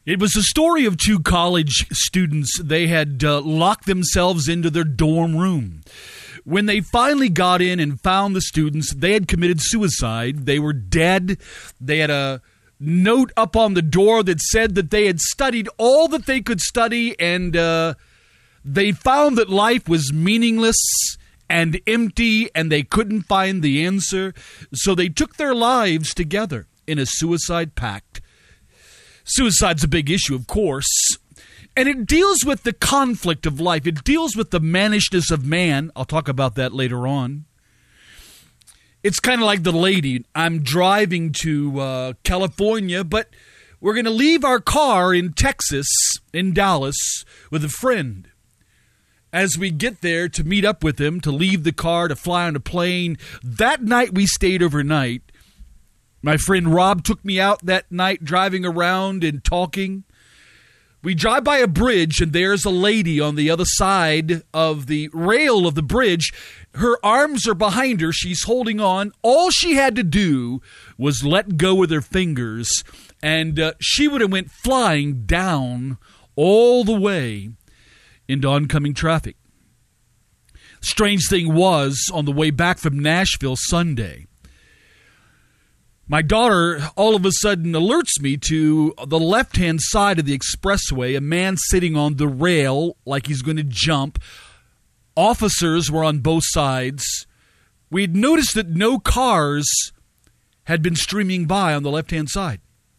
It was a story of two college students. They had locked themselves into their dorm room. When they finally got in and found the students, they had committed suicide. They were dead. They had a note up on the door that said that they had studied all that they could study, and they found that life was meaningless and empty, and they couldn't find the answer. So they took their lives together in a suicide pact. Suicide's a big issue, of course, and it deals with the conflict of life. It deals with the mannishness of man. I'll talk about that later on. It's kind of like the lady. I'm driving to California, but we're going to leave our car in Texas, in Dallas, with a friend. As we get there to meet up with him, to leave the car, to fly on a plane, that night we stayed overnight. My friend Rob took me out that night driving around and talking. We drive by a bridge, and there's a lady on the other side of the rail of the bridge. Her arms are behind her. She's holding on. All she had to do was let go with her fingers, and she would have went flying down all the way into oncoming traffic. Strange thing was, on the way back from Nashville Sunday, my daughter all of a sudden alerts me to the left-hand side of the expressway, a man sitting on the rail like he's going to jump. Officers were on both sides. We'd noticed that no cars had been streaming by on the left-hand side.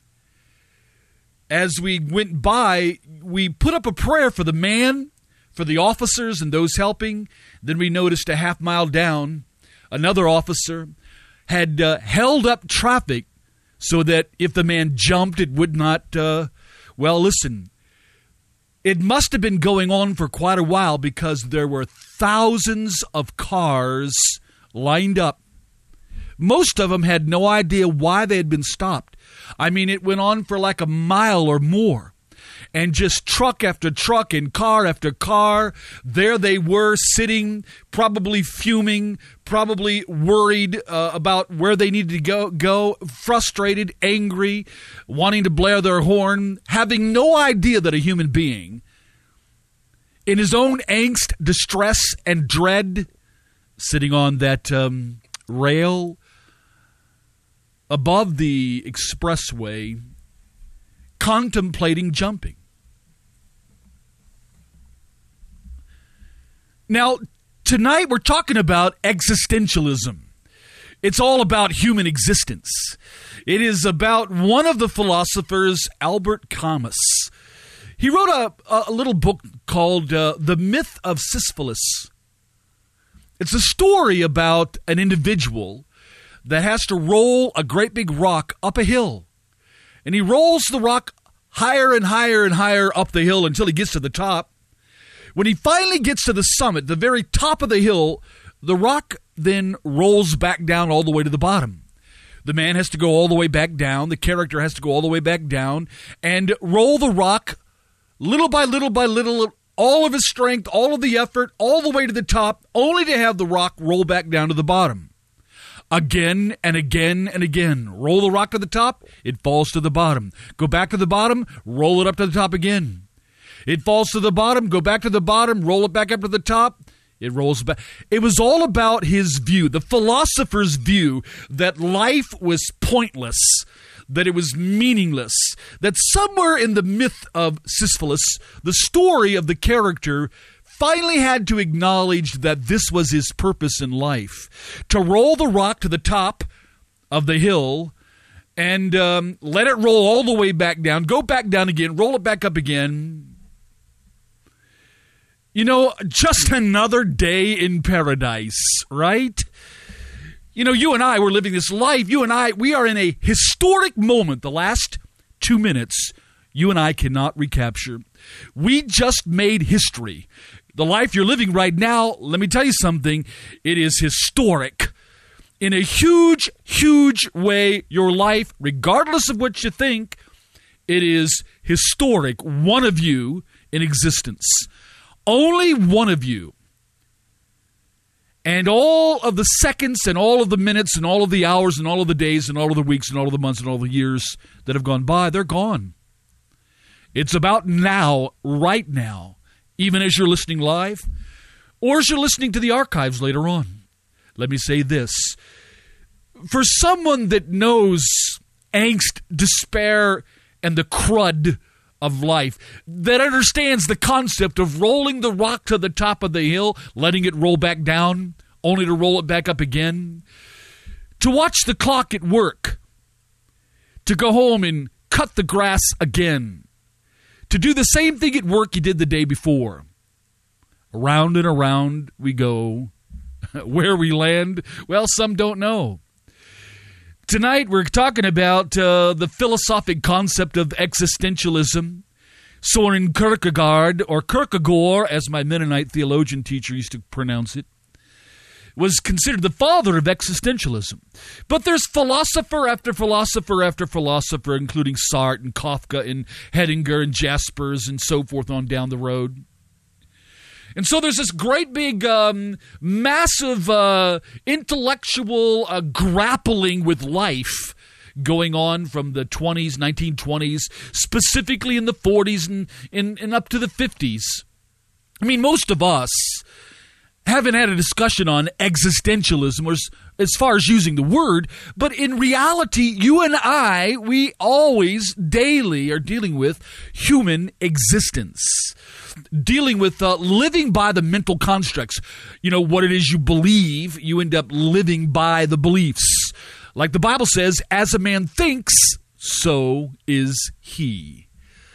As we went by, we put up a prayer for the man, for the officers and those helping. Then we noticed a half mile down, another officer had held up traffic so that if the man jumped, it would not, listen, it must have been going on for quite a while because there were thousands of cars lined up. Most of them had no idea why they had been stopped. I mean, it went on for like a mile or more. And just truck after truck and car after car, there they were sitting, probably fuming, probably worried about where they needed to go, frustrated, angry, wanting to blare their horn, having no idea that a human being, in his own angst, distress, and dread, sitting on that rail above the expressway, contemplating jumping. Now, tonight we're talking about existentialism. It's all about human existence. It is about one of the philosophers, Albert Camus. He wrote a little book called The Myth of Sisyphus. It's a story about an individual that has to roll a great big rock up a hill. And he rolls the rock higher and higher and higher up the hill until he gets to the top. When he finally gets to the summit, the very top of the hill, the rock then rolls back down all the way to the bottom. The man has to go all the way back down. The character has to go all the way back down and roll the rock little by little by little, all of his strength, all of the effort, all the way to the top, only to have the rock roll back down to the bottom. Again and again and again. Roll the rock to the top, it falls to the bottom. Go back to the bottom, roll it up to the top again. It falls to the bottom, go back to the bottom, roll it back up to the top, it rolls back. It was all about his view, the philosopher's view, that life was pointless, that it was meaningless, that somewhere in the myth of Sisyphus, the story of the character finally had to acknowledge that this was his purpose in life, to roll the rock to the top of the hill and let it roll all the way back down, go back down again, roll it back up again. You know, just another day in paradise, right? You know, you and I, we're living this life. You and I, we are in a historic moment. The last 2 minutes, you and I cannot recapture. We just made history. The life you're living right now, let me tell you something, it is historic. In a huge, huge way, your life, regardless of what you think, it is historic. One of you in existence. Only one of you. And all of the seconds and all of the minutes and all of the hours and all of the days and all of the weeks and all of the months and all the years that have gone by, they're gone. It's about now, right now, even as you're listening live or as you're listening to the archives later on. Let me say this. For someone that knows angst, despair, and the crud of life, that understands the concept of rolling the rock to the top of the hill, letting it roll back down, only to roll it back up again, to watch the clock at work, to go home and cut the grass again, to do the same thing at work you did the day before. Around and around we go. Where we land, well, some don't know. Tonight we're talking about the philosophic concept of existentialism. Soren Kierkegaard, or Kierkegaard, as my Mennonite theologian teacher used to pronounce it, was considered the father of existentialism. But there's philosopher after philosopher after philosopher, including Sartre and Kafka and Heidegger and Jaspers and so forth on down the road. And so there's this great big, massive intellectual grappling with life going on from the 20s, 1920s, specifically in the 40s and up to the 50s. I mean, most of us haven't had a discussion on existentialism or as far as using the word, but in reality, you and I, we always daily are dealing with human existence. Dealing with living by the mental constructs. You know, what it is you believe, you end up living by the beliefs. Like the Bible says, as a man thinks, so is he.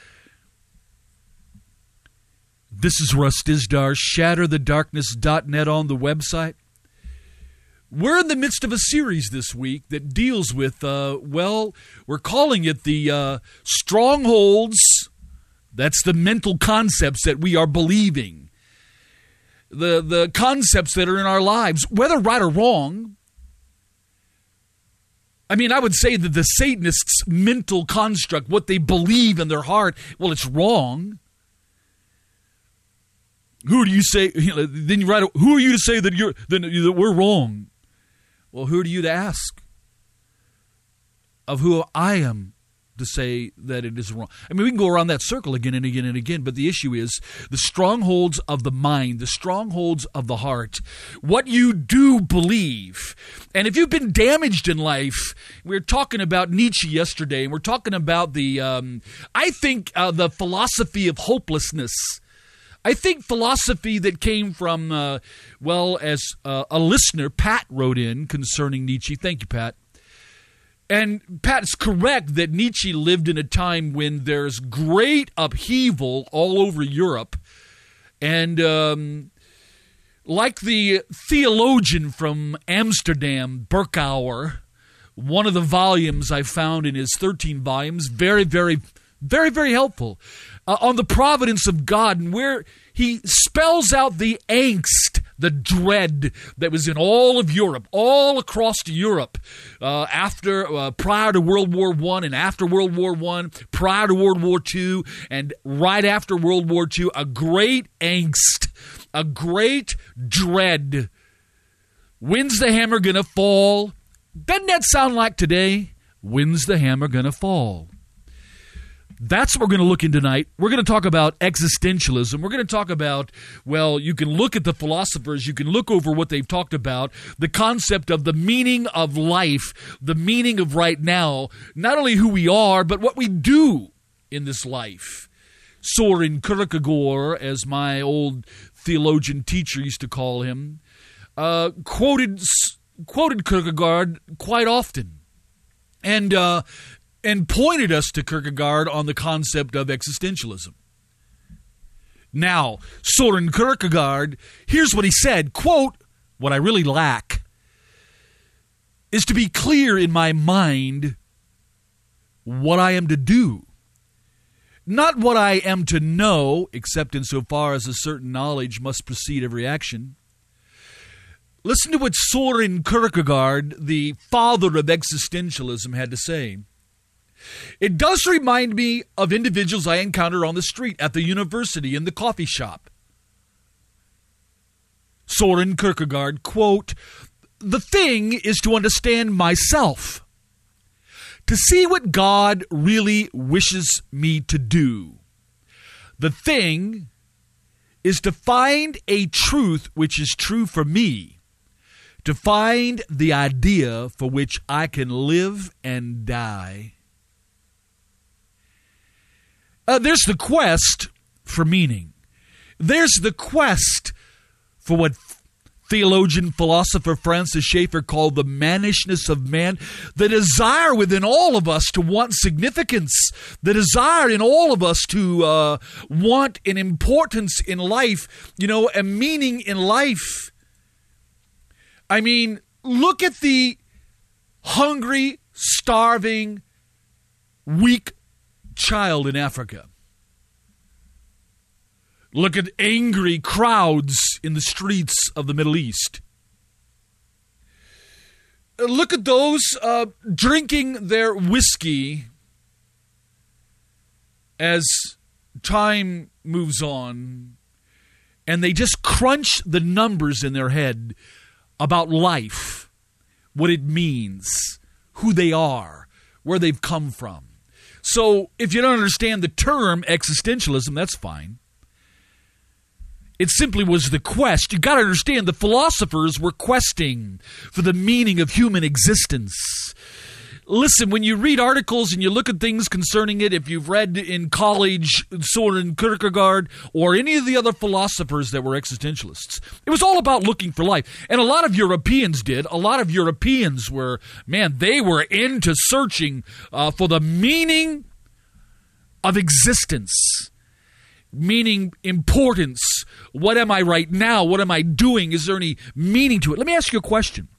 This is Russ Dizdar, shatterthedarkness.net on the website. We're in the midst of a series this week that deals with, we're calling it the strongholds. That's the mental concepts that we are believing. The concepts that are in our lives, whether right or wrong. I mean, I would say that the Satanists' mental construct, what they believe in their heart, well, it's wrong. Who do you say? Then you write. Who are you to say that we're wrong? Well, who are you to ask? Of who I am to say that it is wrong. I mean, we can go around that circle again and again and again, but the issue is the strongholds of the mind, the strongholds of the heart, what you do believe. And if you've been damaged in life, we were talking about Nietzsche yesterday, and we're talking about the philosophy of hopelessness. I think philosophy that came from, as a listener, Pat, wrote in concerning Nietzsche. Thank you, Pat. And Pat's correct that Nietzsche lived in a time when there's great upheaval all over Europe. And like the theologian from Amsterdam, Berkouwer, one of the volumes I found in his 13 volumes, very, very, very, very helpful, on the providence of God, and where he spells out the angst, the dread that was in all of Europe, all across Europe, prior to World War I and after World War I, prior to World War II, and right after World War II, a great angst, a great dread. When's the hammer gonna fall? Doesn't that sound like today? When's the hammer gonna fall? That's what we're going to look in tonight. We're going to talk about existentialism. We're going to talk about, you can look at the philosophers, you can look over what they've talked about, the concept of the meaning of life, the meaning of right now, not only who we are, but what we do in this life. Soren Kierkegaard, as my old theologian teacher used to call him, quoted Kierkegaard quite often. And pointed us to Kierkegaard on the concept of existentialism. Now, Soren Kierkegaard, here's what he said, quote, what I really lack is to be clear in my mind what I am to do. Not what I am to know, except insofar as a certain knowledge must precede every action. Listen to what Soren Kierkegaard, the father of existentialism, had to say. It does remind me of individuals I encounter on the street, at the university, in the coffee shop. Soren Kierkegaard, quote, the thing is to understand myself, to see what God really wishes me to do. The thing is to find a truth which is true for me, to find the idea for which I can live and die. There's the quest for meaning. There's the quest for what theologian, philosopher Francis Schaeffer called the mannishness of man, the desire within all of us to want significance, the desire in all of us to want an importance in life, a meaning in life. I mean, look at the hungry, starving, weak child in Africa. Look at angry crowds in the streets of the Middle East. Look at those drinking their whiskey as time moves on, and they just crunch the numbers in their head about life, what it means, who they are, where they've come from. So if you don't understand the term existentialism, that's fine. It simply was the quest. You got to understand the philosophers were questing for the meaning of human existence. Listen, when you read articles and you look at things concerning it, if you've read in college Soren Kierkegaard or any of the other philosophers that were existentialists, it was all about looking for life. And a lot of Europeans did. A lot of Europeans were, they were into searching for the meaning of existence. Meaning, importance. What am I right now? What am I doing? Is there any meaning to it? Let me ask you a question.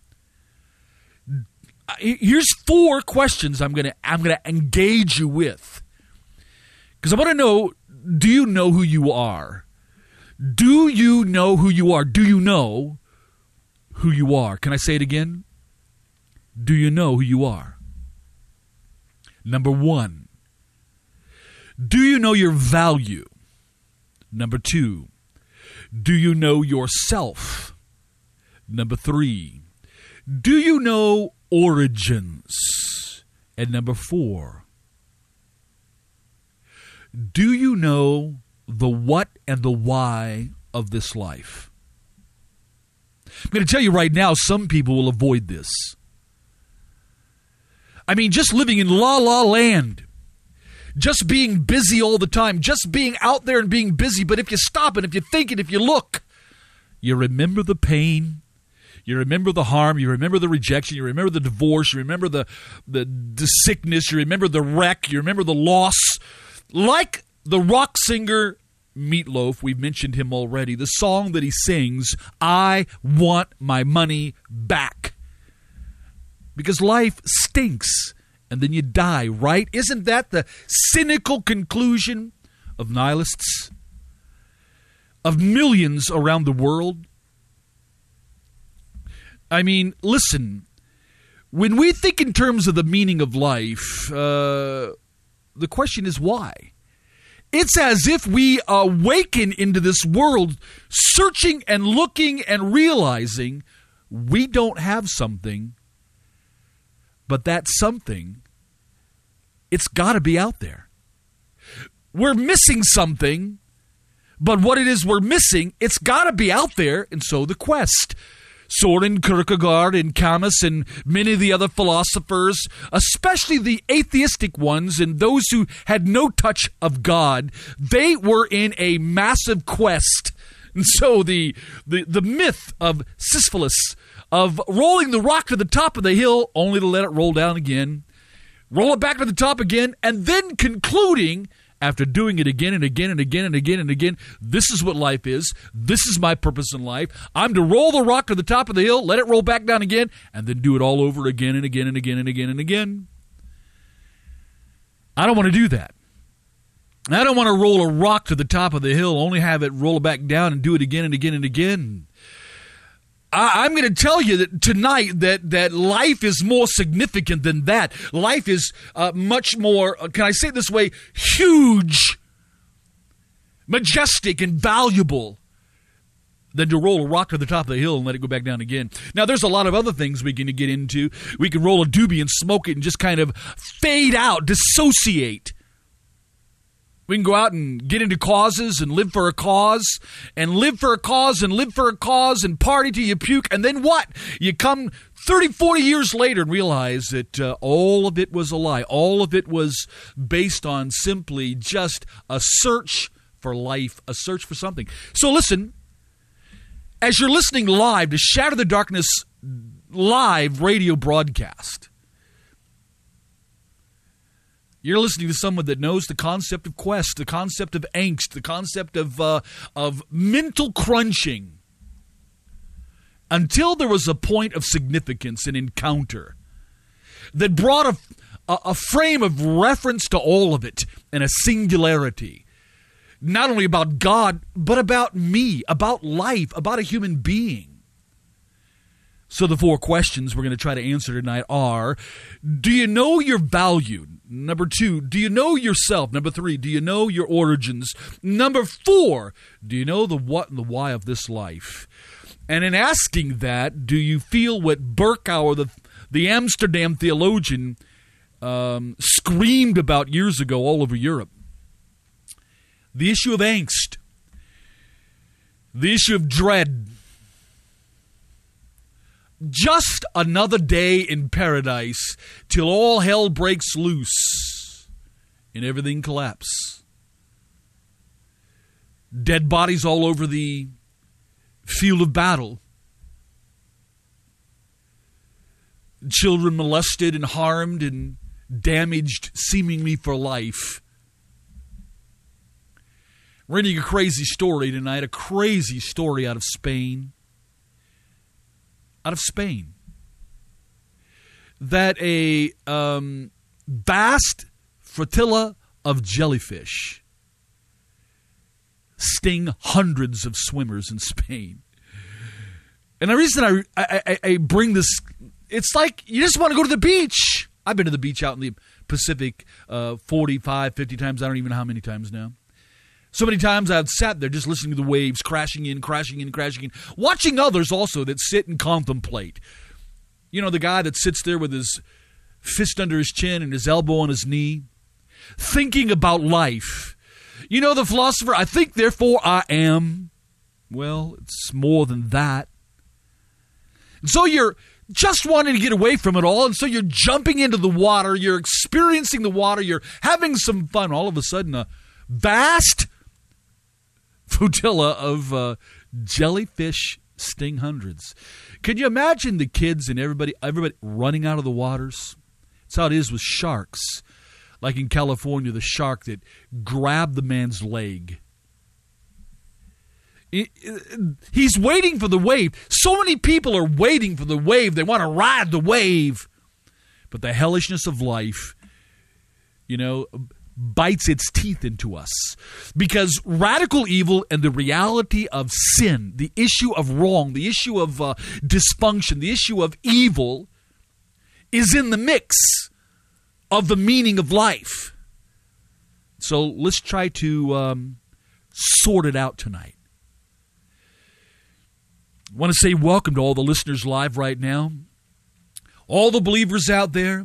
Here's 4 questions I'm gonna engage you with, because I want to know: do you know who you are? Do you know who you are? Do you know who you are? Can I say it again? Do you know who you are? Number 1. Do you know your value? Number 2, do you know yourself? Number 3, do you know origins? And number 4, do you know the what and the why of this life? I'm going to tell you right now, some people will avoid this. I mean, just living in la-la land. Just being busy all the time, just being out there and being busy. But if you stop and if you think and if you look, you remember the pain, you remember the harm, you remember the rejection, you remember the divorce, you remember the sickness, you remember the wreck, you remember the loss. Like the rock singer Meatloaf, we've mentioned him already, the song that he sings, I want my money back. Because life stinks. And then you die, right? Isn't that the cynical conclusion of nihilists? Of millions around the world? I mean, listen, when we think in terms of the meaning of life, the question is why? It's as if we awaken into this world searching and looking and realizing we don't have something. But that something, it's got to be out there. We're missing something, but what it is we're missing, it's got to be out there, and so the quest. Soren Kierkegaard and Camus and many of the other philosophers, especially the atheistic ones and those who had no touch of God, they were in a massive quest. And so the myth of Sisyphus, of rolling the rock to the top of the hill only to let it roll down again, roll it back to the top again, and then concluding, after doing it again and again and again and again and again, this is what life is. This is my purpose in life. I'm to roll the rock to the top of the hill, let it roll back down again, and then do it all over again and again and again and again and again. I don't want to do that. I don't want to roll a rock to the top of the hill, only have it roll back down and do it again and again and again. I'm going to tell you that tonight that life is more significant than that. Life is much more, can I say it this way, huge, majestic, and valuable than to roll a rock to the top of the hill and let it go back down again. Now, there's a lot of other things we can get into. We can roll a doobie and smoke it and just kind of fade out, dissociate. We can go out and get into causes and live for a cause and live for a cause and live for a cause and party till you puke. And then what? You come 30, 40 years later and realize that all of it was a lie. All of it was based on simply just a search for life, a search for something. So listen, as you're listening live to Shatter the Darkness live radio broadcast, you're listening to someone that knows the concept of quest, the concept of angst, the concept of mental crunching. Until there was a point of significance, an encounter, that brought a frame of reference to all of it and a singularity. Not only about God, but about me, about life, about a human being. So the 4 questions we're going to try to answer tonight are, do you know your value? Number 2, do you know yourself? Number 3, do you know your origins? Number 4, do you know the what and the why of this life? And in asking that, do you feel what Berkouwer, the Amsterdam theologian, screamed about years ago all over Europe? The issue of angst, the issue of dread. Just another day in paradise till all hell breaks loose and everything collapses. Dead bodies all over the field of battle. Children molested and harmed and damaged seemingly for life. We're reading a crazy story tonight, a crazy story out of Spain. Out of Spain. That a vast flotilla of jellyfish sting hundreds of swimmers in Spain. And the reason I bring this, it's like you just want to go to the beach. I've been to the beach out in the Pacific 45, 50 times. I don't even know how many times now. So many times I've sat there just listening to the waves crashing in, crashing in, crashing in. Watching others also that sit and contemplate. You know, the guy that sits there with his fist under his chin and his elbow on his knee, thinking about life. You know the philosopher, I think, therefore I am. Well, it's more than that. And so you're just wanting to get away from it all, and so you're jumping into the water, you're experiencing the water, you're having some fun. All of a sudden, a vast flotilla of jellyfish sting hundreds. Can you imagine the kids and everybody running out of the waters? That's how it is with sharks. Like in California, the shark that grabbed the man's leg. He's waiting for the wave. So many people are waiting for the wave. They want to ride the wave. But the hellishness of life, bites its teeth into us. Because radical evil and the reality of sin, the issue of wrong, the issue of dysfunction, the issue of evil is in the mix of the meaning of life. So let's try to sort it out tonight. I want to say welcome to all the listeners live right now, all the believers out there,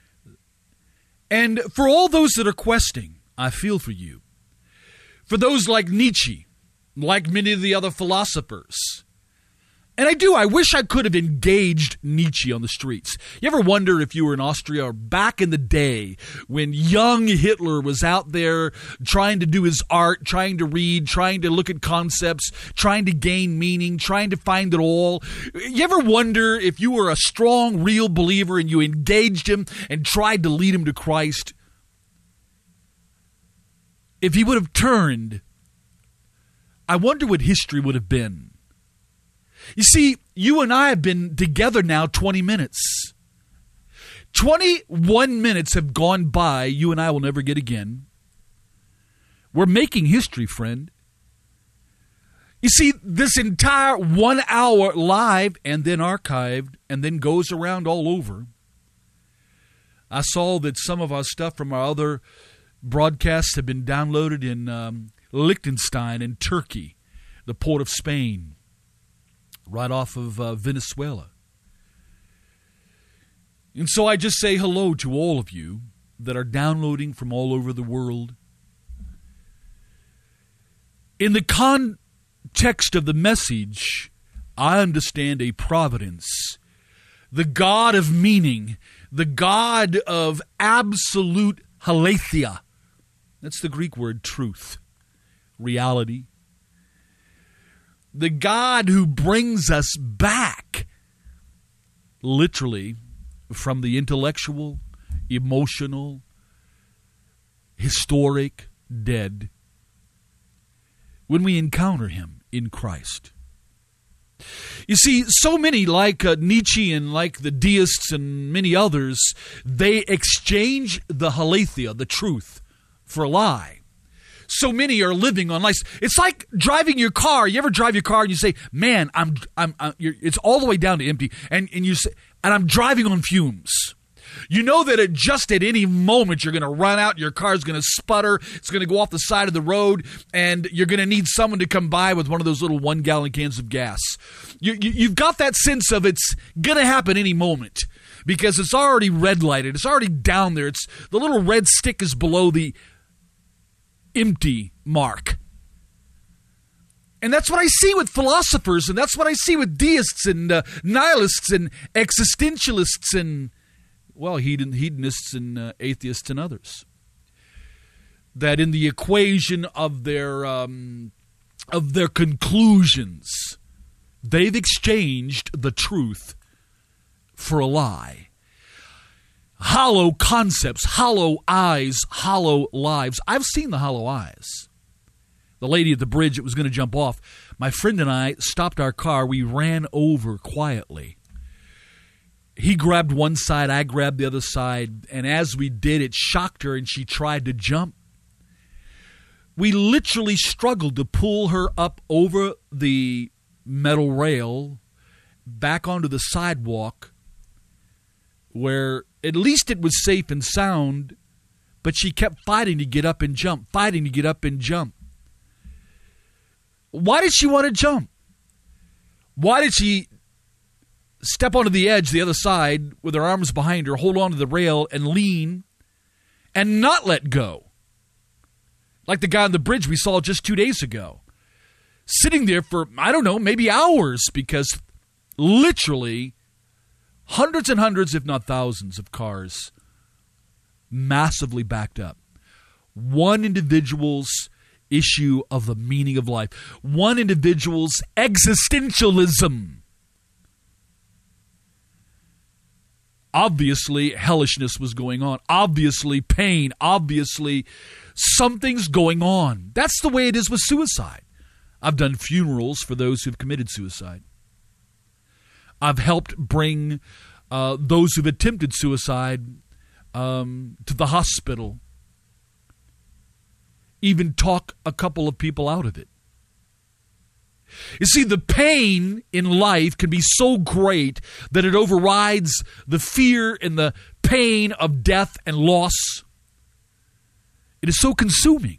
and for all those that are questing, I feel for you. For those like Nietzsche, like many of the other philosophers. And I wish I could have engaged Nietzsche on the streets. You ever wonder if you were in Austria or back in the day when young Hitler was out there trying to do his art, trying to read, trying to look at concepts, trying to gain meaning, trying to find it all? You ever wonder if you were a strong, real believer and you engaged him and tried to lead him to Christ? If he would have turned, I wonder what history would have been. You see, you and I have been together now 20 minutes. 21 minutes have gone by you and I will never get again. We're making history, friend. You see, this entire 1 hour live and then archived and then goes around all over. I saw that some of our stuff from our other broadcasts have been downloaded in Liechtenstein and Turkey, the port of Spain. Right off of Venezuela. And so I just say hello to all of you that are downloading from all over the world. In the context of the message, I understand a providence, the God of meaning, the God of absolute aletheia. That's the Greek word truth, reality. The God who brings us back, literally, from the intellectual, emotional, historic dead when we encounter him in Christ. You see, so many, like Nietzsche and like the deists and many others, they exchange the aletheia, the truth, for a lie. So many are living on lies. It's like driving your car. You ever drive your car and you say, "Man, it's all the way down to empty," and you say, "And I'm driving on fumes." You know that at any moment you're going to run out, your car's going to sputter, it's going to go off the side of the road, and you're going to need someone to come by with one of those little 1-gallon cans of gas. You've got that sense of it's going to happen any moment because it's already red lighted, it's already down there, the little red stick is below the empty mark. And that's what I see with philosophers, and that's what I see with deists and nihilists and existentialists and hedonists and atheists and others. That in the equation of their conclusions, they've exchanged the truth for a lie. Hollow concepts, hollow eyes, hollow lives. I've seen the hollow eyes. The lady at the bridge that was going to jump off, my friend and I stopped our car. We ran over quietly. He grabbed one side, I grabbed the other side, and as we did, it shocked her and she tried to jump. We literally struggled to pull her up over the metal rail, back onto the sidewalk, where at least it was safe and sound, but she kept fighting to get up and jump, fighting to get up and jump. Why did she want to jump? Why did she step onto the edge, the other side, with her arms behind her, hold onto the rail and lean and not let go? Like the guy on the bridge we saw just 2 days ago. Sitting there for, I don't know, maybe hours, because literally hundreds and hundreds, if not thousands, of cars massively backed up. One individual's issue of the meaning of life. One individual's existentialism. Obviously, hellishness was going on. Obviously, pain. Obviously, something's going on. That's the way it is with suicide. I've done funerals for those who've committed suicide. I've helped bring those who've attempted suicide to the hospital. Even talk a couple of people out of it. You see, the pain in life can be so great that it overrides the fear and the pain of death and loss. It is so consuming.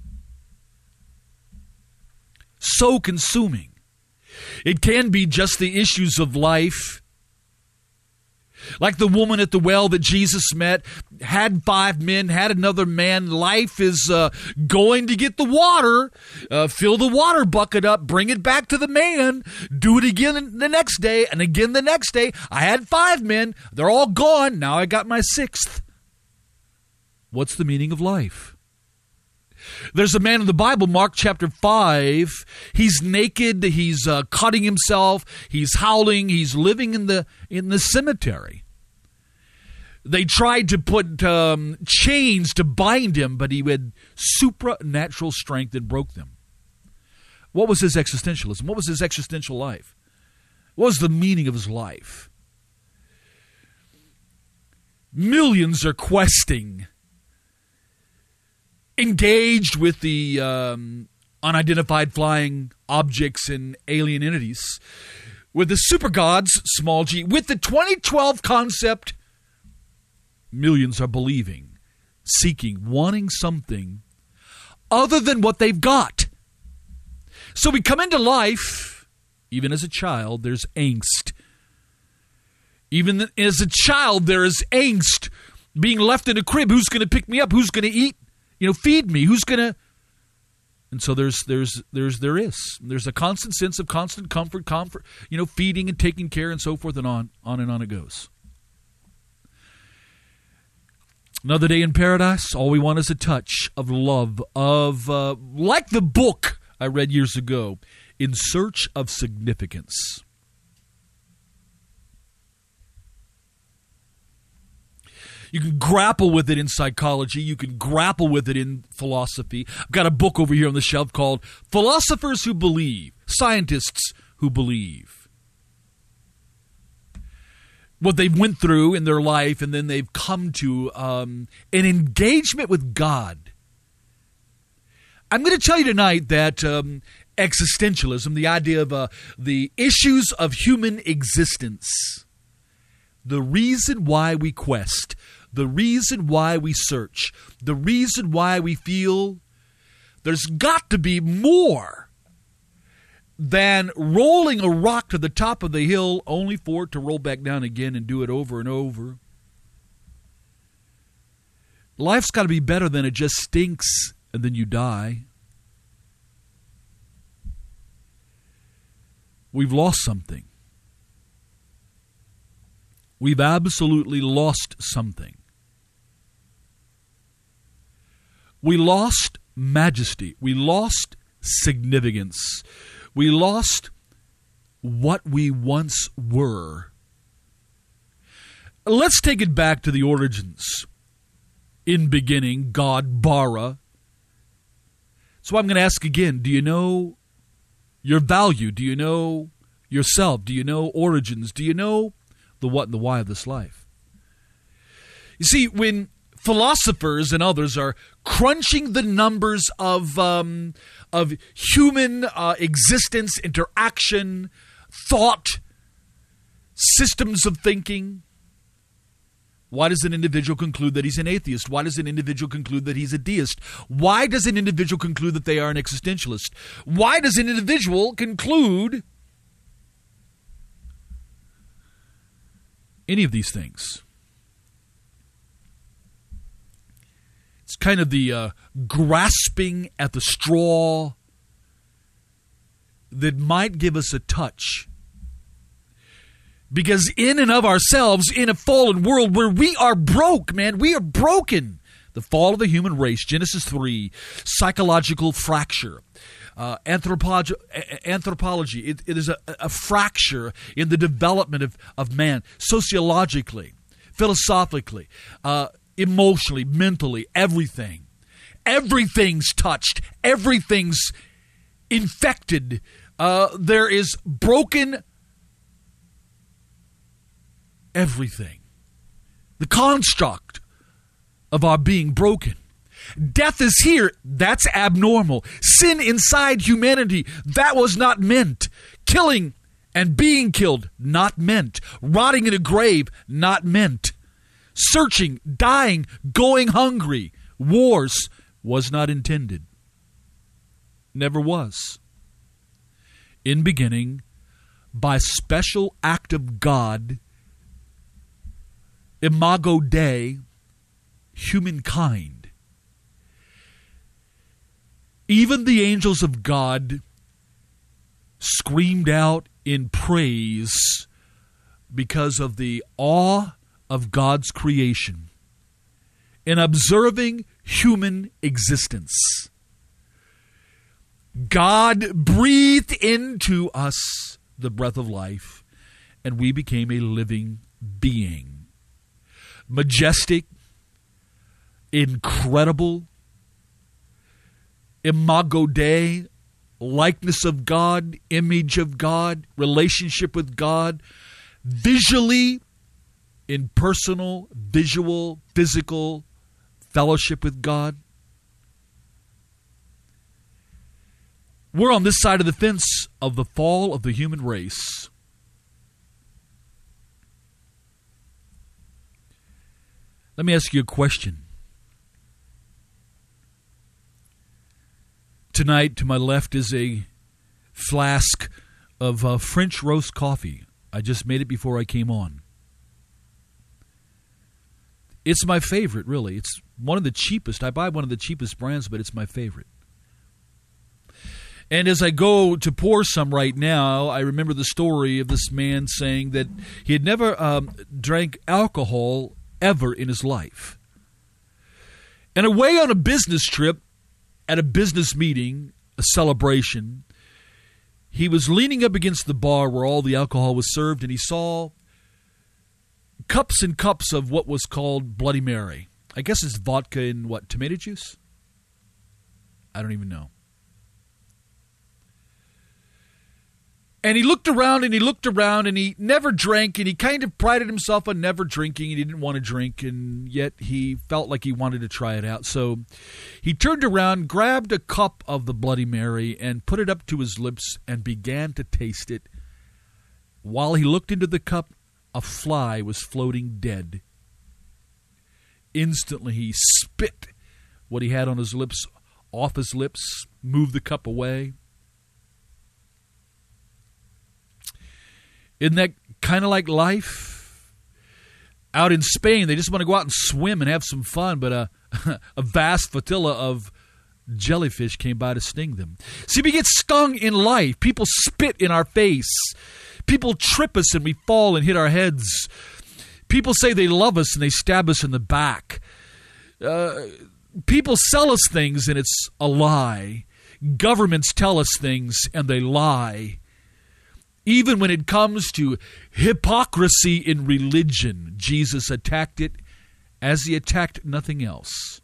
So consuming. It can be just the issues of life. Like the woman at the well that Jesus met, had 5 men, had another man. Life is going to get the water, fill the water bucket up, bring it back to the man, do it again the next day, and again the next day. I had 5 men, they're all gone, now I got my 6th. What's the meaning of life? There's a man in the Bible, Mark chapter 5. He's naked. He's cutting himself. He's howling. He's living in the cemetery. They tried to put chains to bind him, but he had supernatural strength that broke them. What was his existentialism? What was his existential life? What was the meaning of his life? Millions are questing, engaged with the unidentified flying objects and alien entities, with the super gods, small g, with the 2012 concept. Millions are believing, seeking, wanting something other than what they've got. So we come into life, even as a child, there's angst. Even as a child, there is angst. Being left in a crib, who's going to pick me up? Who's going to eat? Feed me. Who's going to And so there's a constant sense of constant comfort, feeding and taking care and so forth and on and on it goes. Another day in paradise, all we want is a touch of love, like the book I read years ago, In Search of Significance. You can grapple with it in psychology. You can grapple with it in philosophy. I've got a book over here on the shelf called Philosophers Who Believe, Scientists Who Believe. What they've went through in their life, and then they've come to an engagement with God. I'm going to tell you tonight that existentialism, the idea of the issues of human existence, the reason why we quest, the reason why we search, the reason why we feel there's got to be more than rolling a rock to the top of the hill only for it to roll back down again and do it over and over. Life's got to be better than it just stinks and then you die. We've lost something. We've absolutely lost something. We lost majesty. We lost significance. We lost what we once were. Let's take it back to the origins. In beginning, God bara. So I'm going to ask again, do you know your value? Do you know yourself? Do you know origins? Do you know the what and the why of this life? You see, when philosophers and others are crunching the numbers of human existence, interaction, thought, systems of thinking, why does an individual conclude that he's an atheist? Why does an individual conclude that he's a deist? Why does an individual conclude that they are an existentialist? Why does an individual conclude any of these things? It's kind of the grasping at the straw that might give us a touch. Because in and of ourselves, in a fallen world where we are broke, man, we are broken. The fall of the human race, Genesis 3, psychological fracture. Anthropology, it is a fracture in the development of man, sociologically, philosophically, emotionally, mentally, everything. Everything's touched. Everything's infected. There is broken everything. The construct of our being broken. Death is here. That's abnormal. Sin inside humanity. That was not meant. Killing and being killed. Not meant. Rotting in a grave. Not meant. Searching, dying, going hungry. Wars was not intended. Never was. In beginning, by special act of God, Imago Dei, humankind. Even the angels of God screamed out in praise because of the awe of God's creation in observing human existence. God breathed into us the breath of life, and we became a living being. Majestic, incredible, Imago Dei, likeness of God, image of God, relationship with God, visually, impersonal, visual, physical fellowship with God. We're on this side of the fence of the fall of the human race. Let me ask you a question. Tonight, to my left is a flask of French roast coffee. I just made it before I came on. It's my favorite, really. It's one of the cheapest. I buy one of the cheapest brands, but it's my favorite. And as I go to pour some right now, I remember the story of this man saying that he had never drank alcohol ever in his life. And away on a business trip, at a business meeting, a celebration, he was leaning up against the bar where all the alcohol was served, and he saw cups and cups of what was called Bloody Mary. I guess it's vodka and what, tomato juice? I don't even know. And he looked around and he looked around and he never drank, and he kind of prided himself on never drinking. He didn't want to drink, and yet he felt like he wanted to try it out. So he turned around, grabbed a cup of the Bloody Mary and put it up to his lips and began to taste it. While he looked into the cup, a fly was floating dead. Instantly he spit what he had on his lips off his lips, moved the cup away. Isn't that kind of like life? Out in Spain, they just want to go out and swim and have some fun, but a vast flotilla of jellyfish came by to sting them. See, we get stung in life. People spit in our face. People trip us and we fall and hit our heads. People say they love us and they stab us in the back. People sell us things and it's a lie. Governments tell us things and they lie. Even when it comes to hypocrisy in religion, Jesus attacked it as he attacked nothing else.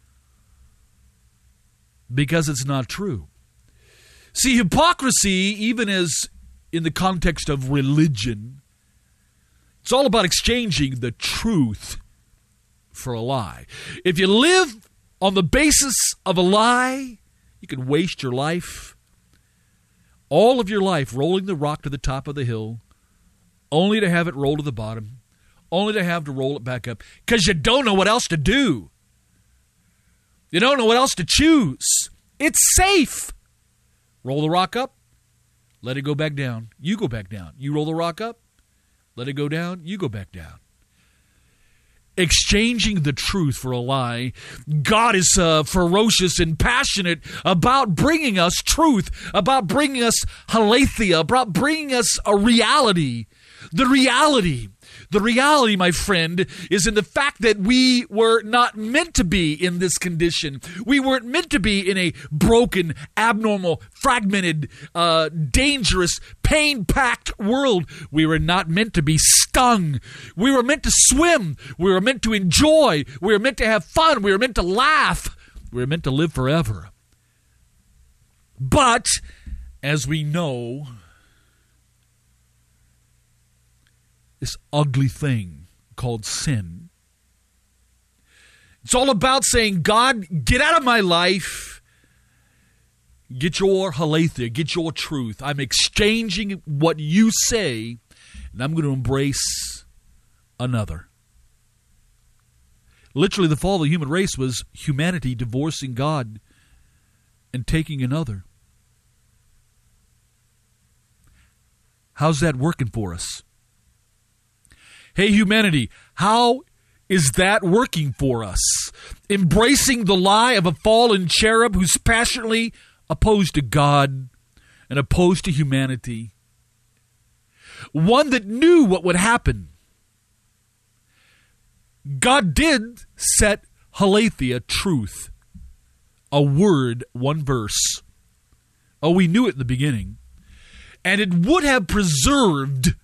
Because it's not true. See, hypocrisy, even as in the context of religion, it's all about exchanging the truth for a lie. If you live on the basis of a lie, you can waste your life. All of your life rolling the rock to the top of the hill, only to have it roll to the bottom, only to have to roll it back up, because you don't know what else to do. You don't know what else to choose. It's safe. Roll the rock up, let it go back down. You go back down. You roll the rock up, let it go down. You go back down. Exchanging the truth for a lie. God is ferocious and passionate about bringing us truth, about bringing us aletheia, about bringing us a reality. The reality, my friend, is in the fact that we were not meant to be in this condition. We weren't meant to be in a broken, abnormal, fragmented, dangerous, pain-packed world. We were not meant to be stung. We were meant to swim. We were meant to enjoy. We were meant to have fun. We were meant to laugh. We were meant to live forever. But, as we know, this ugly thing called sin. It's all about saying, God, get out of my life. Get your aletheia, get your truth. I'm exchanging what you say, and I'm going to embrace another. Literally, the fall of the human race was humanity divorcing God and taking another. How's that working for us? Hey, humanity, how is that working for us? Embracing the lie of a fallen cherub who's passionately opposed to God and opposed to humanity. One that knew what would happen. God did set aletheia, truth, a word, one verse. Oh, we knew it in the beginning. And it would have preserved.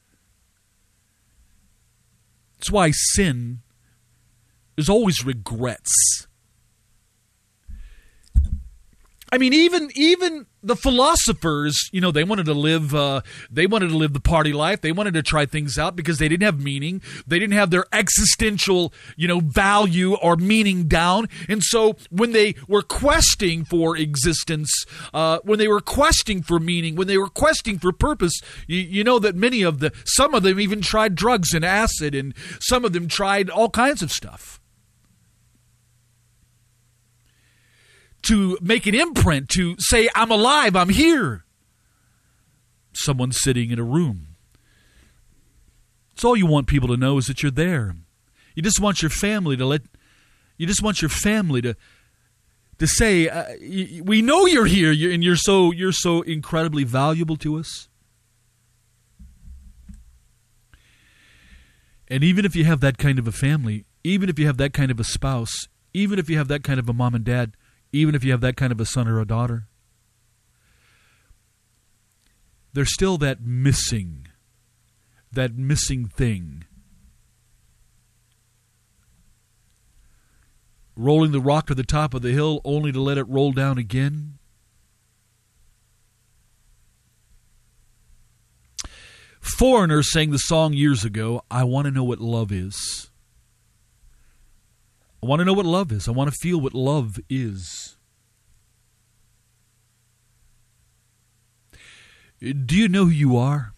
That's why sin is always regrets. I mean, even the philosophers, they wanted to live the party life. They wanted to try things out because they didn't have meaning. They didn't have their existential, value or meaning down. And so when they were questing for existence, when they were questing for meaning, when they were questing for purpose, you know that some of them even tried drugs and acid, and some of them tried all kinds of stuff to make an imprint, to say, I'm alive, I'm here. Someone sitting in a room. It's all you want people to know is that you're there. You just want your family to to say, we know you're here, and you're so incredibly valuable to us. And even if you have that kind of a family, even if you have that kind of a spouse, even if you have that kind of a mom and dad, even if you have that kind of a son or a daughter, there's still that missing thing. Rolling the rock to the top of the hill only to let it roll down again. Foreigner sang the song years ago, I want to know what love is. I want to know what love is. I want to feel what love is. Do you know who you are?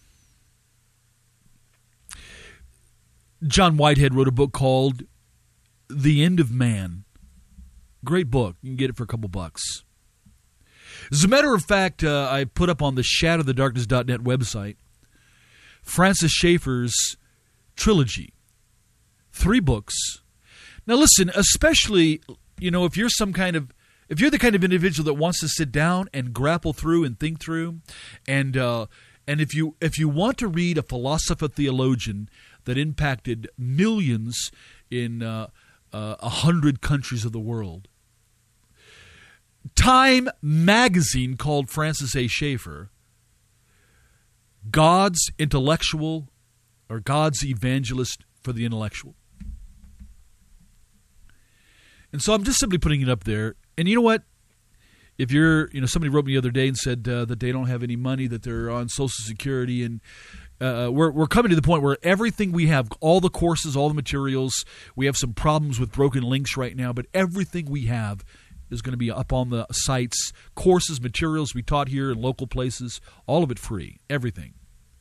John Whitehead wrote a book called The End of Man. Great book. You can get it for a couple bucks. As a matter of fact, I put up on the shatterthedarkness.net website Francis Schaeffer's trilogy. 3 books. Now listen, especially, if you're the kind of individual that wants to sit down and grapple through and think through, and if you want to read a philosopher theologian that impacted millions in 100 countries of the world, Time magazine called Francis A. Schaeffer God's intellectual, or God's evangelist for the intellectual. And so I'm just simply putting it up there. And you know what? If somebody wrote me the other day and said that they don't have any money, that they're on Social Security, and we're coming to the point where everything we have, all the courses, all the materials, we have some problems with broken links right now, but everything we have is going to be up on the sites, courses, materials we taught here in local places, all of it free, everything.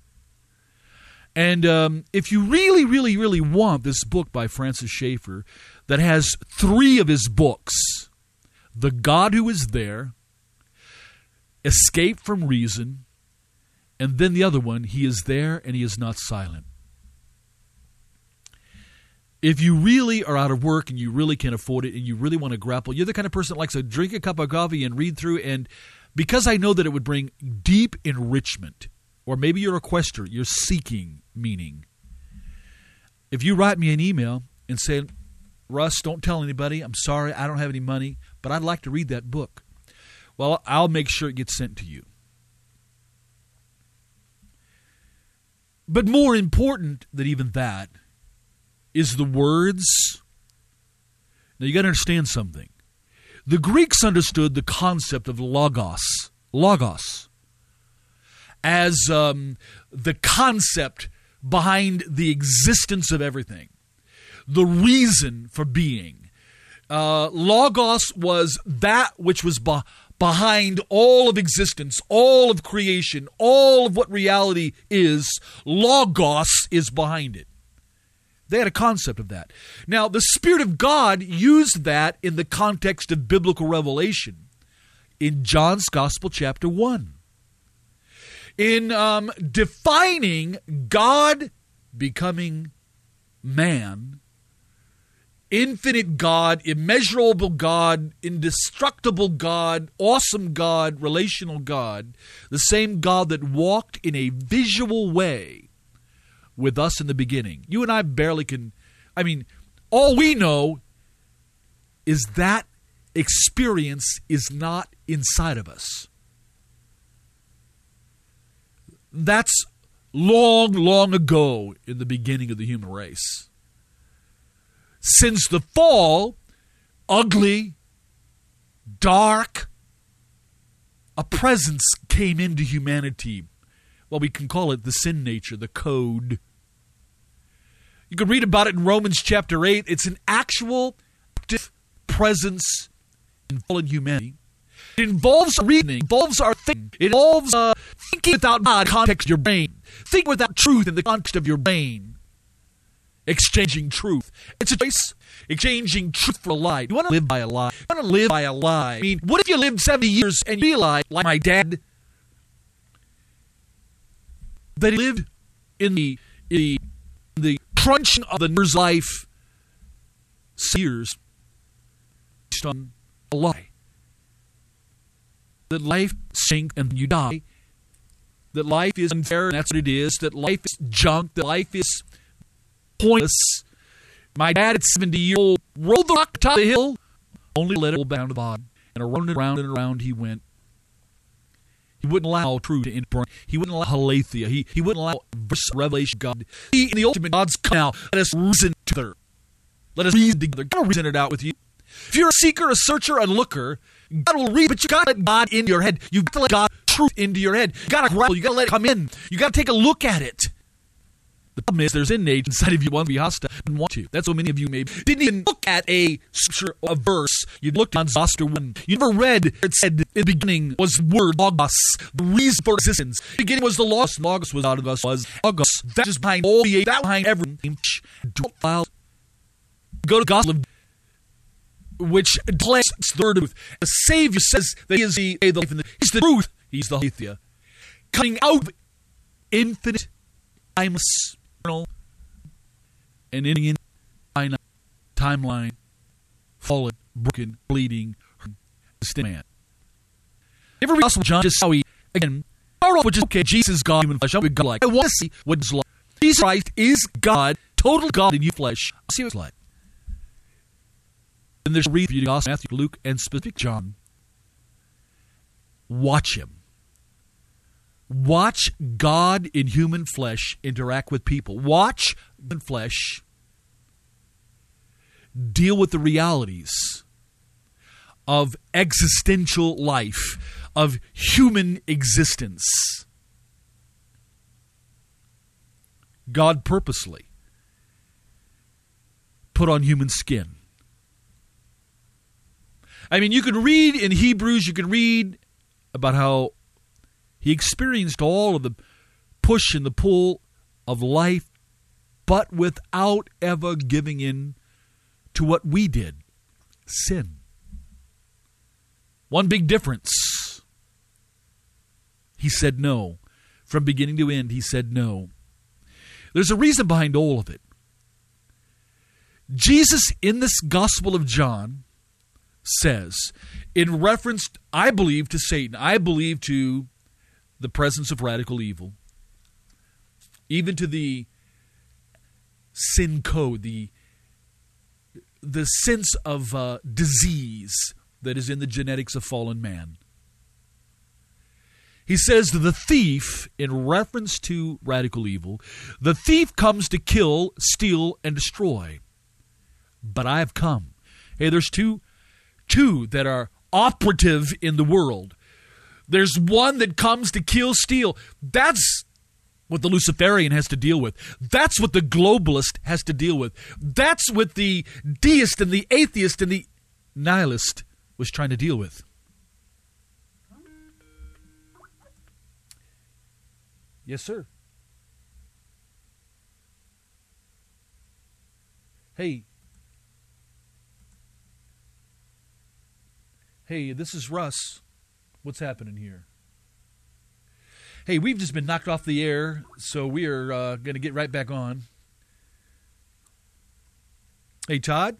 And if you really, really, really want this book by Francis Schaeffer that has 3 of his books, The God Who Is There, Escape from Reason, and then the other one, He Is There and He Is Not Silent. If you really are out of work and you really can't afford it and you really want to grapple, you're the kind of person that likes to drink a cup of coffee and read through, and because I know that it would bring deep enrichment, or maybe you're a quester, you're seeking meaning. If you write me an email and say, Russ, don't tell anybody, I'm sorry, I don't have any money, but I'd like to read that book, well, I'll make sure it gets sent to you. But more important than even that is the words. Now you got to understand something. The Greeks understood the concept of logos as the concept behind the existence of everything, the reason for being. Logos was that which was behind all of existence, all of creation, all of what reality is. Logos is behind it. They had a concept of that. Now, the Spirit of God used that in the context of biblical revelation in John's Gospel, chapter 1. In defining God becoming man, infinite God, immeasurable God, indestructible God, awesome God, relational God, the same God that walked in a visual way with us in the beginning. You and I barely can, all we know is that experience is not inside of us. That's long, long ago in the beginning of the human race. Since the fall, ugly, dark, a presence came into humanity. Well, we can call it the sin nature, the code. You can read about it in Romans chapter 8. It's an actual active presence in fallen humanity. It involves reasoning, it involves our thinking, it involves thinking without God in the context of your brain, thinking without truth in the context of your brain, exchanging truth. It's a choice, exchanging truth for a lie. You want to live by a lie. You want to live by a lie. What if you lived 70 years and you realized, like my dad, that he lived in the crunching of the nurse's life years based on a lie. that life sinks and you die, that life is unfair and that's what it is, that life is junk, that life is pointless. My dad at 70 years old rolled the rock top of the hill, only let it roll down to the bottom. And around and around he went. He wouldn't allow truth to enter. He wouldn't allow Halathia. He wouldn't allow verse revelation of God. He, in the ultimate God's come now, let us reason together. Let us reason together. God will reason it out with you. If you're a seeker, a searcher, a looker, God will read, but you got to let God into your head. You've got to let God's truth into your head. You got to grapple. You got to let it come in. You got to take a look at it. The problem is there's innate inside of you want to be hostile and want to. That's what many of you maybe didn't even look at a scripture or a verse. You looked at Zoster 1. You never read it said in the beginning was the word logos, the reason for existence. The beginning was the logos. Logos was out of us was logos. That is behind all the that behind everything. Go to Gospel of which declares the word of truth. The Savior says that He is the life and He's the truth. He's the Halathia. Coming out of infinite, timeless, eternal, and ending in finite timeline, fallen, broken, bleeding, man. Every Gospel of John just how he, again, which is okay, Jesus, God, human flesh, God like. I want to see what it's like. Jesus Christ is God, total God in human flesh. I'll see what it's like. And there's a read for you to Gospel, Matthew, Luke, and specific John. Watch Him. Watch God in human flesh interact with people. Watch human flesh deal with the realities of existential life, of human existence. God purposely put on human skin. I mean, you can read in Hebrews, you can read about how He experienced all of the push and the pull of life, but without ever giving in to what we did, sin. One big difference. He said no. From beginning to end, He said no. There's a reason behind all of it. Jesus, in this Gospel of John, says, in reference, I believe, to Satan, I believe to the presence of radical evil, even to the sin code, the sense of disease that is in the genetics of fallen man. He says to the thief, in reference to radical evil, the thief comes to kill, steal, and destroy. But I have come. Hey, there's two that are operative in the world. There's one that comes to kill, steal. That's what the Luciferian has to deal with. That's what the globalist has to deal with. That's what the deist and the atheist and the nihilist was trying to deal with. Yes, sir. Hey, this is Russ. What's happening here? Hey, we've just been knocked off the air, so we are going to get right back on. Hey, Todd?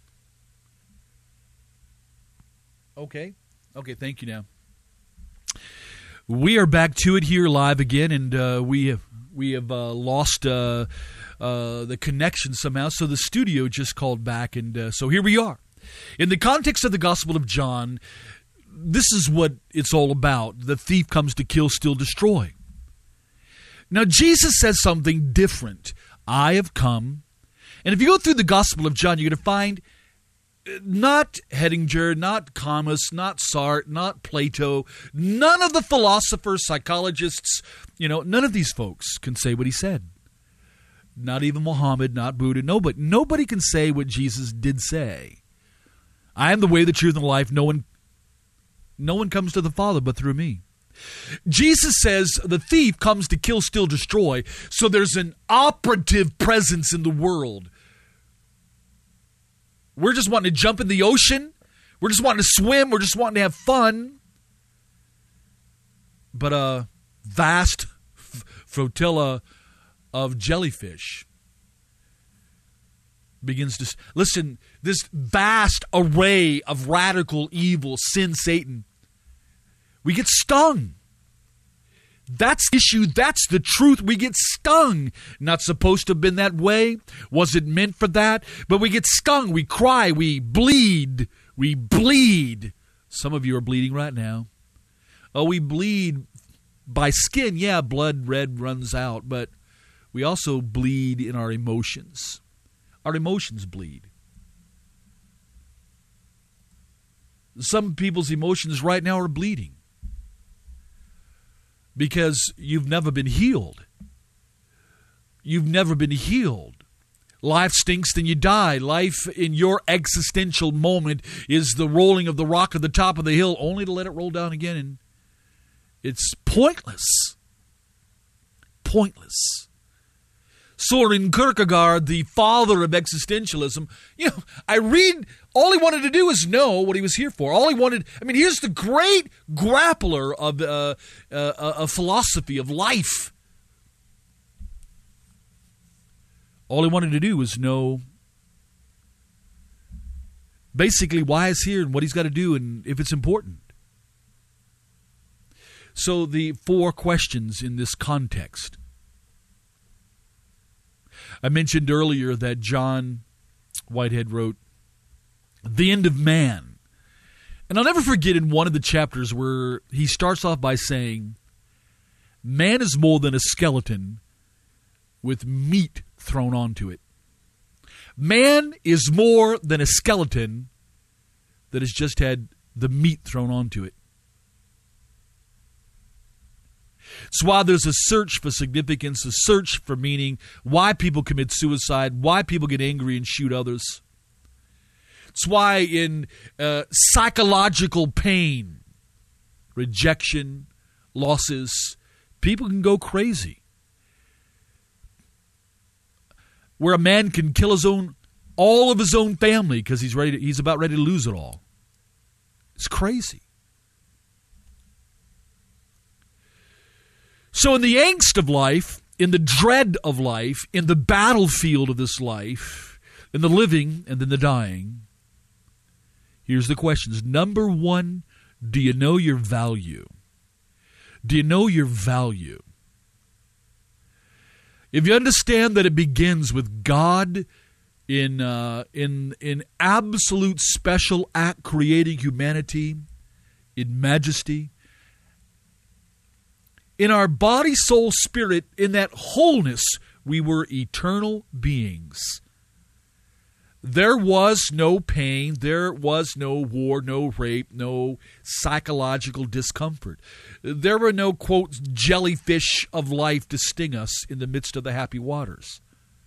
Okay, thank you now. We are back to it here live again, and we have lost the connection somehow, so the studio just called back, and so here we are. In the context of the Gospel of John, this is what it's all about. The thief comes to kill, steal, destroy. Now, Jesus says something different. I have come. And if you go through the Gospel of John, you're going to find not Hettinger, not Camus, not Sartre, not Plato, none of the philosophers, psychologists, none of these folks can say what he said. Not even Muhammad, not Buddha. Nobody can say what Jesus did say. I am the way, the truth, and the life. No one comes to the Father but through me. Jesus says the thief comes to kill, steal, destroy. So there's an operative presence in the world. We're just wanting to jump in the ocean. We're just wanting to swim. We're just wanting to have fun. But a vast flotilla of jellyfish begins to... Listen, this vast array of radical evil, sin, Satan, We get stung. That's the issue. That's the truth. We get stung. Not supposed to have been that way. Wasn't meant for that. But we get stung. We cry. We bleed. We bleed. Some of you are bleeding right now. Oh, we bleed by skin. Yeah, blood red runs out. But we also bleed in our emotions. Our emotions bleed. Some people's emotions right now are bleeding. Because you've never been healed. You've never been healed. Life stinks, then you die. Life in your existential moment is the rolling of the rock at the top of the hill, only to let it roll down again. And it's pointless. Pointless. Soren Kierkegaard, the father of existentialism, I read, all he wanted to do is know what he was here for. All he wanted, here's the great grappler of philosophy, of life. All he wanted to do was know basically why he's here and what he's got to do and if it's important. So the 4 questions in this context. I mentioned earlier that John Whitehead wrote, "The End of Man." And I'll never forget in one of the chapters where he starts off by saying, "Man is more than a skeleton with meat thrown onto it." Man is more than a skeleton that has just had the meat thrown onto it. It's why there's a search for significance, a search for meaning, why people commit suicide, why people get angry and shoot others. It's why in psychological pain, rejection, losses, people can go crazy. Where a man can kill all of his own family because he's about ready to lose it all. It's crazy. So in the angst of life, in the dread of life, in the battlefield of this life, in the living and then the dying, here's the questions. Number 1, do you know your value? Do you know your value? If you understand that it begins with God in absolute special act creating humanity in majesty, in our body, soul, spirit, in that wholeness, we were eternal beings. There was no pain, there was no war, no rape, no psychological discomfort. There were no, quote, jellyfish of life to sting us in the midst of the happy waters.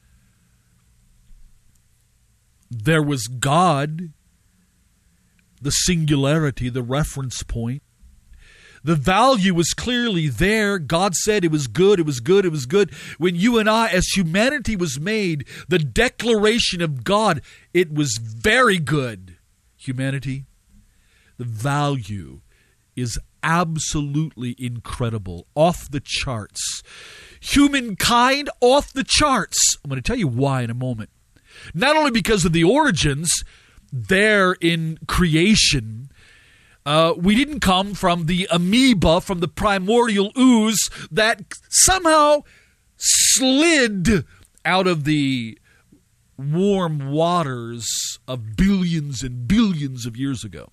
There was God, the singularity, the reference point. The value was clearly there. God said it was good, it was good, it was good. When you and I, as humanity was made, the declaration of God, it was very good. Humanity, the value is absolutely incredible, off the charts. Humankind, off the charts. I'm going to tell you why in a moment. Not only because of the origins there in creation, we didn't come from the amoeba, from the primordial ooze that somehow slid out of the warm waters of billions and billions of years ago,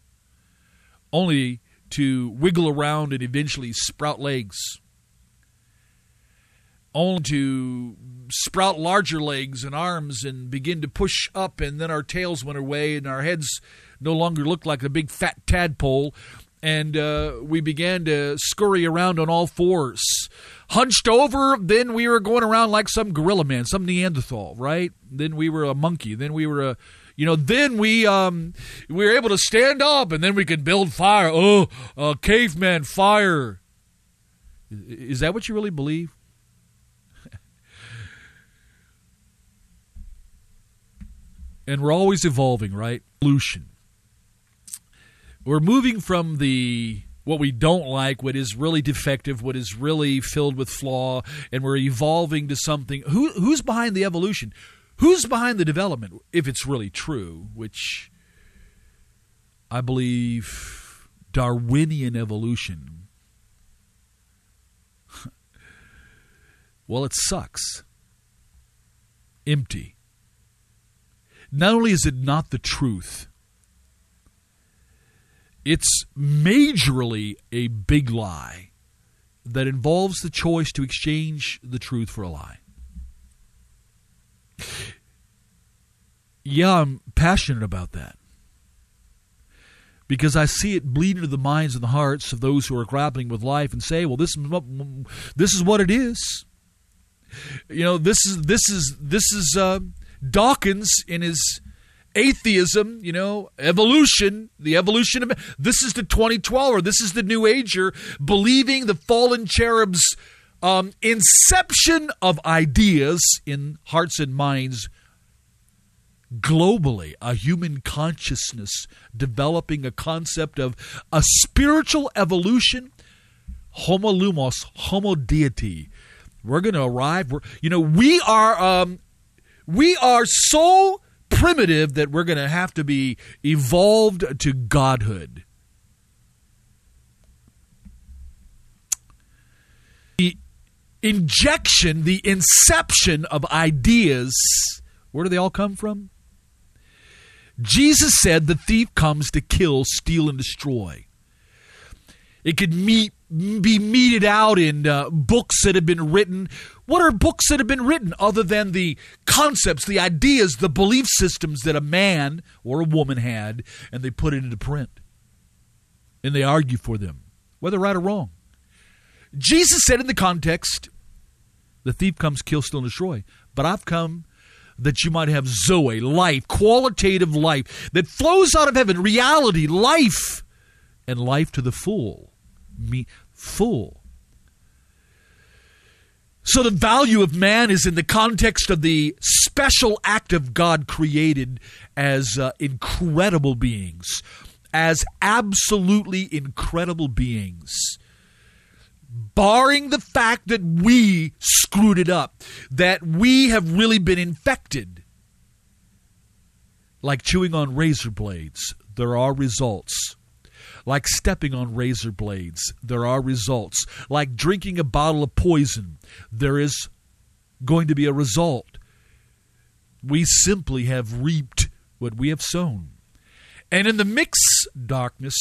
only to wiggle around and eventually sprout legs, only to sprout larger legs and arms and begin to push up, and then our tails went away and our heads no longer looked like a big fat tadpole, and we began to scurry around on all fours. Hunched over, then we were going around like some gorilla man, some Neanderthal, right? Then we were a monkey, then we were then we were able to stand up, and then we could build fire. Oh, caveman fire. Is that what you really believe? And we're always evolving, right? Evolution. We're moving from what we don't like, what is really defective, what is really filled with flaw, and we're evolving to something. Who's behind the evolution? Who's behind the development, if it's really true, which I believe Darwinian evolution. Well, it sucks. Empty. Not only is it not the truth, it's majorly a big lie that involves the choice to exchange the truth for a lie. Yeah, I'm passionate about that, because I see it bleed into the minds and the hearts of those who are grappling with life and say, well, this is what it is. You know, this is Dawkins in his atheism, evolution, the evolution of, this is the 2012, or this is the New Ager, believing the fallen cherubs' inception of ideas in hearts and minds globally, a human consciousness developing a concept of a spiritual evolution, homo lumos, homo deity. We're going to arrive. We are so primitive that we're going to have to be evolved to godhood. The injection, the inception of ideas, where do they all come from? Jesus said the thief comes to kill, steal, and destroy. It could be meted out in books that have been written. What are books that have been written other than the concepts, the ideas, the belief systems that a man or a woman had, and they put it into print? And they argue for them, whether right or wrong. Jesus said in the context, the thief comes, kill, steal, and destroy. But I've come that you might have Zoe, life, qualitative life that flows out of heaven, reality, life, and life to the full. Full. So the value of man is in the context of the special act of God created as incredible beings, as absolutely incredible beings. Barring the fact that we screwed it up, that we have really been infected. Like chewing on razor blades, there are results. Like stepping on razor blades, there are results. Like drinking a bottle of poison, there is going to be a result. We simply have reaped what we have sown. And in the mix, darkness,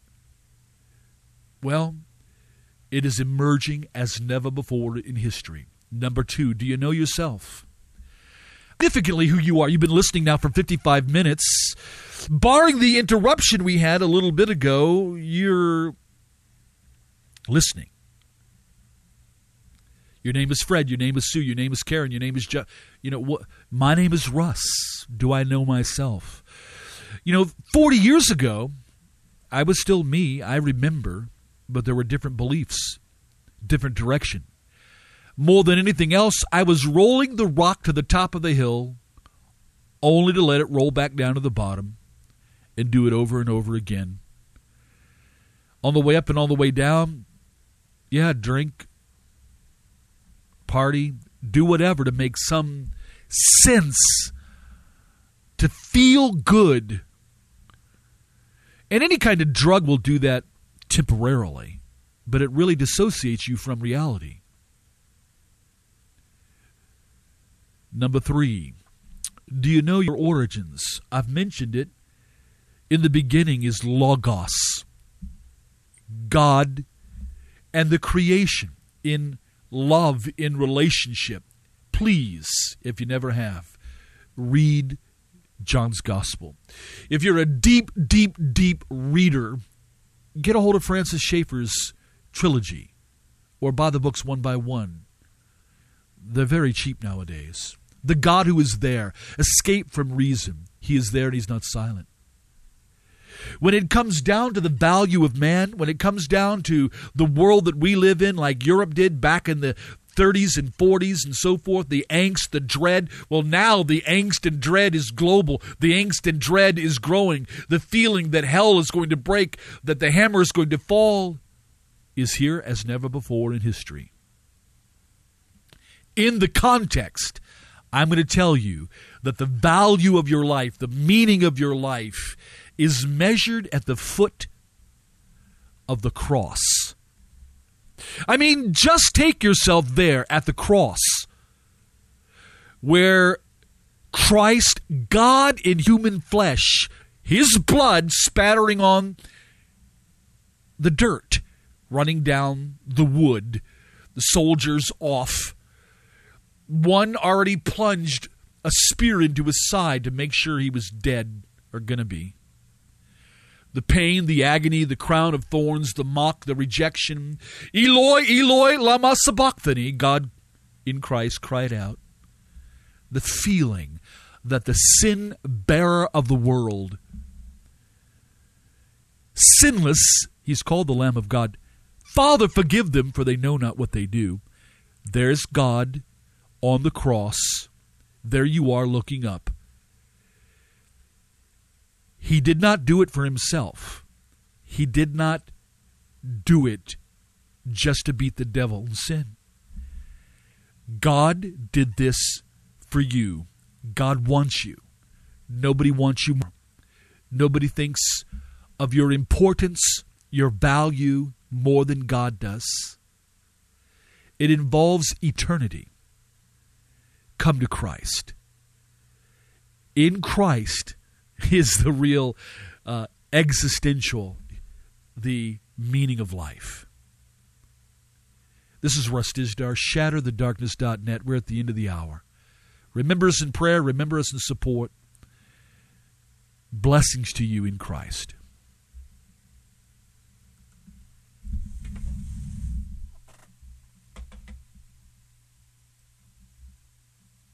well, it is emerging as never before in history. Number 2, do you know yourself? Significantly who you are. You've been listening now for 55 minutes. Barring the interruption we had a little bit ago, you're listening. Your name is Fred. Your name is Sue. Your name is Karen. Your name is my name is Russ. Do I know myself? 40 years ago, I was still me. I remember, but there were different beliefs, different direction. More than anything else, I was rolling the rock to the top of the hill only to let it roll back down to the bottom and do it over and over again. On the way up and on the way down, drink, party, do whatever to make some sense, to feel good. And any kind of drug will do that temporarily, but it really dissociates you from reality. Number 3, do you know your origins? I've mentioned it. In the beginning is Logos, God and the creation, in love, in relationship. Please, if you never have, read John's Gospel. If you're a deep, deep, deep reader, get a hold of Francis Schaeffer's trilogy or buy the books one by one. They're very cheap nowadays. The God who is there, escape from reason. He is there and he's not silent. When it comes down to the value of man, when it comes down to the world that we live in, like Europe did back in the 30s and 40s and so forth, the angst, the dread. Well, now the angst and dread is global. The angst and dread is growing. The feeling that hell is going to break, that the hammer is going to fall, is here as never before in history. In the context, I'm going to tell you that the value of your life, the meaning of your life, is measured at the foot of the cross. I mean, just take yourself there at the cross, where Christ, God in human flesh, his blood spattering on the dirt, running down the wood, the soldiers off. One already plunged a spear into his side to make sure he was dead or going to be. The pain, the agony, the crown of thorns, the mock, the rejection. Eloi, Eloi, lama sabachthani, God in Christ cried out. The feeling that the sin bearer of the world, sinless, he's called the Lamb of God. Father, forgive them, for they know not what they do. There's God on the cross. There you are looking up. He did not do it for himself. He did not do it just to beat the devil and sin. God did this for you. God wants you. Nobody wants you more. Nobody thinks of your importance, your value more than God does. It involves eternity. Come to Christ. In Christ is the real existential, the meaning of life. This is Russ Dizdar, shatterthedarkness.net. We're at the end of the hour. Remember us in prayer. Remember us in support. Blessings to you in Christ.